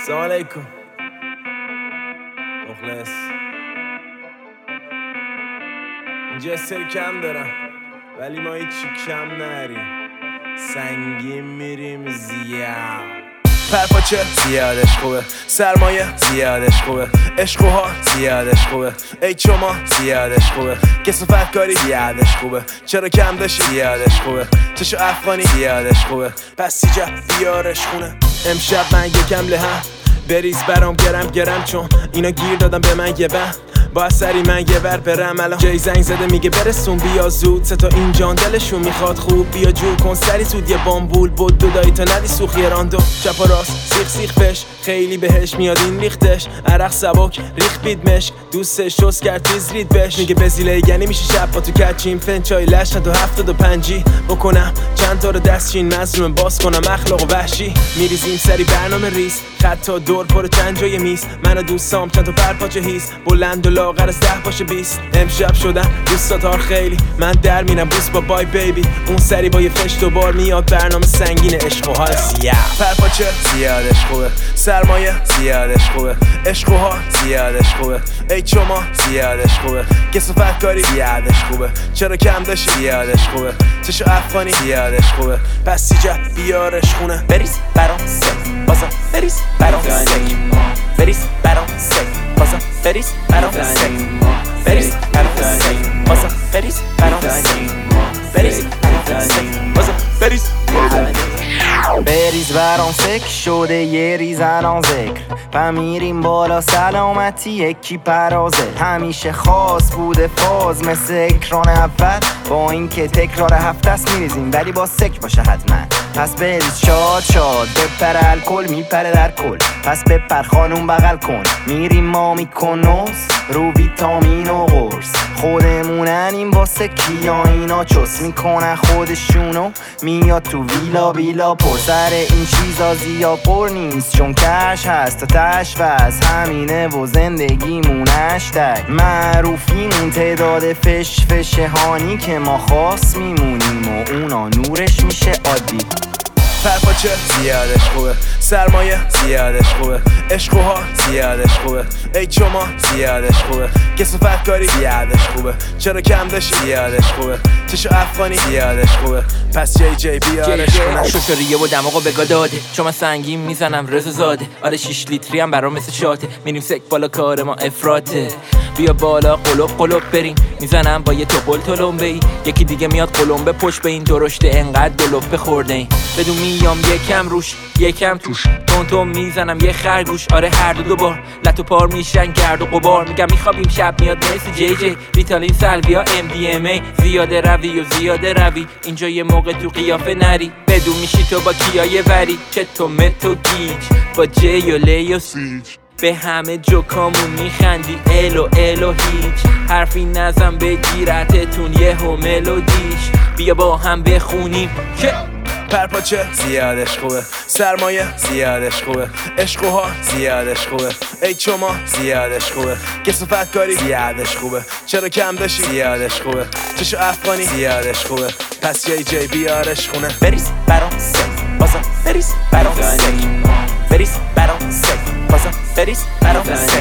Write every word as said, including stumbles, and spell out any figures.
سلام علیکم مخلص. اینجا یه سری کم دارم ولی ما هیچی کم نریم، سنگین میریم زیاد. پرپاچه زیادش خوبه، سرمایه زیادش خوبه، عشق و ها زیادش خوبه، ای شما زیادش خوبه، کسافت کاری زیادش خوبه، چرا کم داشتی زیادش خوبه، چشو افغانی زیادش خوبه، پس سیجا بیارش خونه. امشب من یکم لهم بریز برام گرم گرم، چون اینا گیر دادم به من یه بهم. با سری من یه ور برم الان جای زنگ زده میگه برسون بیا زود، سه تا این جان دلشون میخواد خوب بیا جور کن سری زود، یه بامبول بود دو دایی تا ندی سوخ یه راندو چپ و راست سیخ سیخ پش خیلی بهش میاد این ریختش، عرق سبک ریخ بید مشک دوستش شست کرد تیز رید بش، میگه بزیله یعنی میشه شب با تو کچیم فنچای لشن تو هفتاد و پنجی بکنم چند تا رو دستچین مظلوم باز کنم اخلاق و وحشی، میریزیم سری برنامه ریس خط تا دور پر چند جای میز، من و دوستام چند تا پرپاچه هیس بلند و لاغر از ده باشه بیست. امشب شدن دوستاتار خیلی من در میرم بوس با بای بیبی، اون سری با یه فش دوبار میاد برنامه سنگین عشق و حال زیاد. پرپاچه زیادش خوبه، سرمایه زیادش خوبه، عشق و حال زیادش خوبه، ای شما زیادش خوبه، کسافت کاری زیادش خوبه، چرا کم داشتی زیادش خوبه، چشو افغانی زیادش خوبه، پس سیجا بیارش خونه. بریز برام سک بازا بریز برام سک بریز برام سک بازا بریز برام سک بریز برام سک بازا بریز برام سک بریز برام سک بازا بریز بریز برام سک شده یه ریز الان ذکر و میریم بالا سلامتی یکی پرازه، همیشه خاص بوده فاز مثل اکران اول با اینکه تکرار هفته است میریزیم ولی با سک باشه حتما، پس بریز شاد شاد بپر الکل میپره در کل، پس بپر خانوم بغل کن میریم ما میکنوس رو ویتامین و قرص خودموننیم واسه کیا اینا چس میکنن خودشونو میاد تو ویلا ویلا پر سر این چیزا زیاد پر نیست چون کش هست تا تش وز همینه و زندگیمون هشتگ معروفیمون تعداد فش فش هانی که ما خاص میمونیم و اونا نورش میشه عادی. پرپاچه زیادش خوبه، سرمایه زیادش خوبه، عشق و حال زیادش خوبه، ای شما زیادش خوبه، کسافت کاری زیادش خوبه، چرا کم داشتی زیادش خوبه، چشو افغانی زیادش خوبه، پس جی جی بیارش کنه. شوشوریه و دماغو بگا داده چون من سنگین میزنم رضا زاده، آره شیش لیتری هم برام مثل شاته، میریم سک بالا کار ما افراته، بیا بالا قلوب قلوب بریم میزنم با یه توپل تلمبه ای، یکی دیگه میاد قلمبه پشت به این درشته انقدر دلوب بخورده این بدون میام یکم روش یکم توش تون تون میزنم یه خرگوش، آره هر دو دوبار لتو پار میشن گرد و غبار، میگم میخوابیم شب میاد مثل جی جی ریتالین سلویا ام دی ام ای زیاده روی و زیاده روی اینجا یه موقع تو قیافه نری بدون میشی تو با کیای وری چه تو متو گیج با جی و لی و سیج به همه جوکامون میخندی الو الو هیچ حرفی نزن بگیرتتون یه هم ملودیش بیا با هم بخونیم که پرپاچه زیادش خوبه، سرمایه زیادش خوبه، عشق و حال زیادش خوبه، ای شما زیادش خوبه، کسافت کاری زیادش خوبه، چرا کم داشتی زیادش خوبه، چشو افغانی زیادش خوبه، پس جی جی بیارش خونه. بریز برام سک بازا بریز برام سک بریز برام سک بازا بریز برام سک